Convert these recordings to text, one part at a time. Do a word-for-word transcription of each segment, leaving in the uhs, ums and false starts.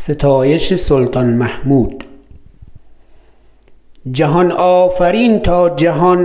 ستایش سلطان محمود. جهان آفرین تا جهان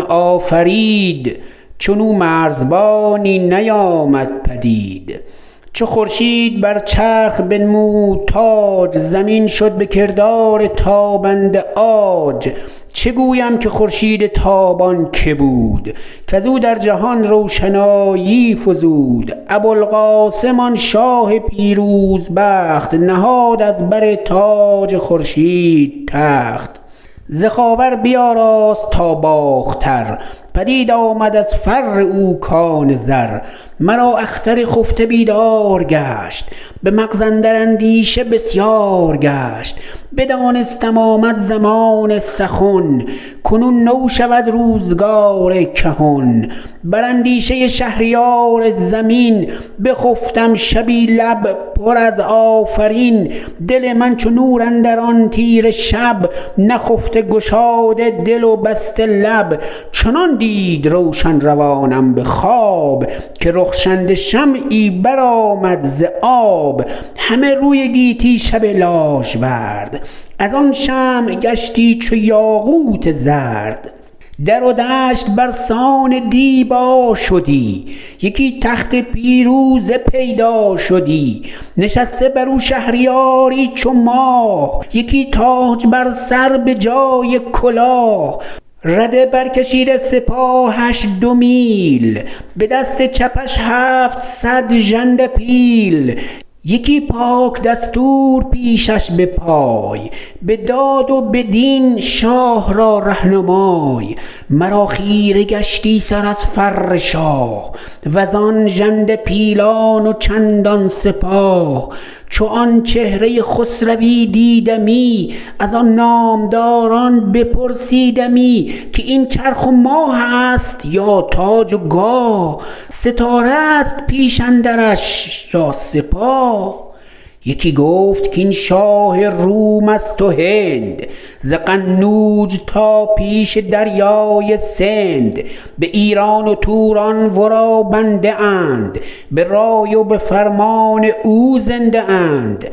آفرید، چنو مرزبانی نیامد پدید. چو خورشید بر چرخ بنمود تاج، زمین شد به کردار تابنده عاج. چه گویم که خورشید تابان که بود، کزو در جهان روشنایی فزود. ابوالقاسم آن شاه پیروز بخت، نهاد از بر تاج خورشید تخت. ز خاور بیاراست تا باختر، پدید آمد از فر او کان زر. مرا اختر خفته بیدار گشت، به مغز اندر اندیشه بسیار گشت. بدانستم آمد زمان سخن، کنون نو شود روزگار کهن. بر اندیشه شهریار زمین، بخفتم شبی لب پر از آفرین. دل من چو نور اندر آن تیره شب، نخفته گشاده دل و بسته لب. چنان دید روشن روانم به خواب، که رخشنده شمعی برآمد ز آب. همه روی گیتی شب لاژورد، از آن شمع گشتی چو یاقوت زرد. در و دشت برسان دیبا شدی، یکی تخت پیروزه پیدا شدی. نشسته بر او شهریاری چو ماه، یکی تاج بر سر به جای کلاه. رده برکشیده سپاهش دو میل، به دست چپش هفت صد ژنده پیل. یکی پاک دستور پیشش به پای، به داد و به دین شاه را رهنمای. مرا خیره گشتی سر از فر شاه، وزان ژنده پیلان و چندان سپاه. چو آن چهره خسروی دیدمی، از آن نامداران بپرسیدمی. که این چرخ و ماه است یا تاج و گاه، ستاره است پیش اندرش یا سپاه. یکی گفت که این شاه روم است و هند، ز قنوج تا پیش دریای سند. به ایران و توران ورا بنده اند، به رای و به فرمان او زنده اند.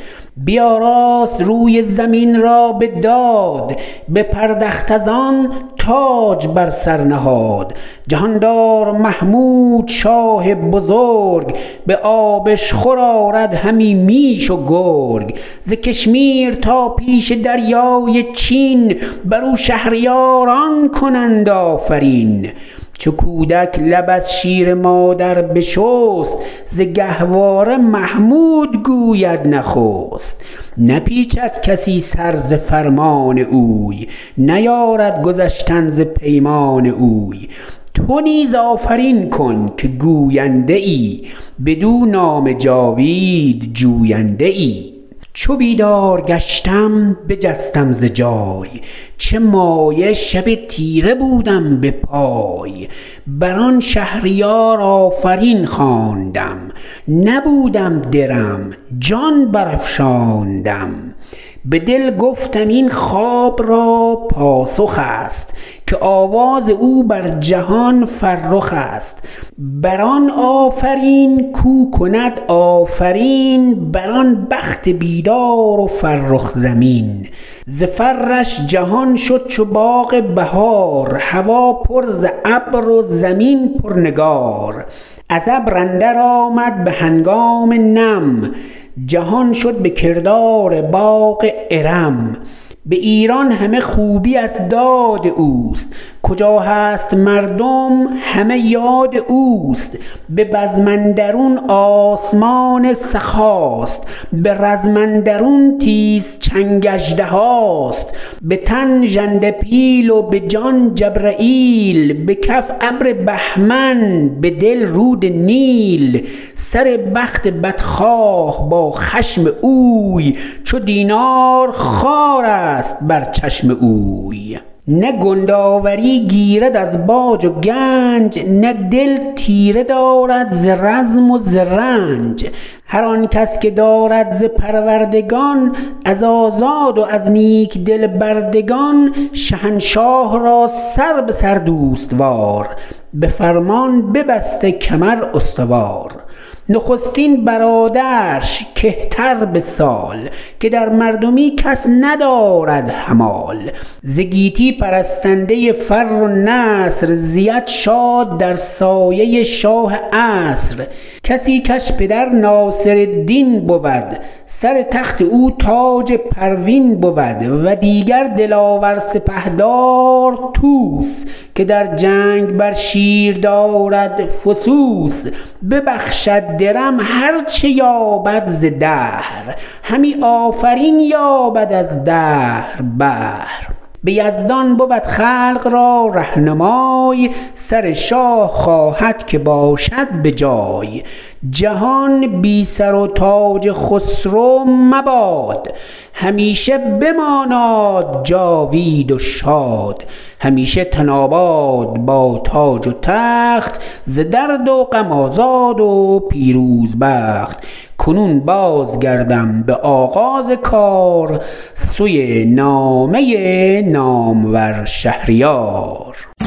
بیاراست روی زمین را به داد، به پردخت از آن تاج بر سر نهاد. جهاندار محمود شاه بزرگ، به آبش خور آرد همی میش و گرگ. ز کشمیر تا پیش دریای چین، بر او شهریاران کنند آفرین. چو کودک لب از شیر مادر بشست، ز گهواره محمود گوید نخست. نپیچد کسی سر ز فرمان اوی، نیارد گذشتن ز پیمان اوی. تو نیز آفرین کن که گوینده ای، بدو نام جاوید جوینده ای. چو بیدار گشتم بجستم ز جای، چه مایه شب تیره بودم به پای. بران شهریار آفرین خواندم، نبودم درم جان برافشاندم. به دل گفتم این خواب را پاسخ است، که آواز او بر جهان فرخ است. بران آفرین کو کند آفرین، بران بخت بیدار و فرخ زمین. ز فرش جهان شد چو باغ بهار، هوا پر ز ابر و زمین پر نگار. از ابر اندر آمد به هنگام نم، جهان شد به کردار باغ ارم. به ایران همه خوبی از داد اوست، کجا هست مردم همه یاد اوست. به بزم اندرون آسمان سخاست، به رزم اندرون تیز چنگ اژدهاست. به تن ژنده پیل و به جان جبرئیل، به کف ابر بهمن به دل رود نیل. سر بخت بدخواه با خشم اوی، چو دینار خوار است بر چشم اوی. نه گنداوری گیرد از باج و گنج، نه دل تیره دارد ز رزم و ز رنج. هر آن کس که دارد ز پروردگان، از آزاد و از نیک دل بردگان. شهنشاه را سر به سر دوستوار، به فرمان ببسته کمر استوار. نخستین برادرش کهتر به سال، که در مردمی کس ندارد همال. ز گیتی پرستنده فر و نصر، زید شاد در سایه شاه عصر. کسی کش پدر ناصرالدین بود، سر تخت او تاج پروین بود. و دیگر دلاور سپهدار طوس، که در جنگ بر شیر دارد فسوس. ببخشد درم هرچه یابد ز دهر، همی آفرین یابد از دهر بهر. به یزدان بود خلق را رهنمای، سر شاه خواهد که باشد به جای. جهان بی سر و تاج خسرو مباد، همیشه بماناد جاوید و شاد. همیشه تن آباد با تاج و تخت، ز درد و غم آزاد و پیروز بخت. کنون باز گردم به آغاز کار، سوی نامه نامور شهریار.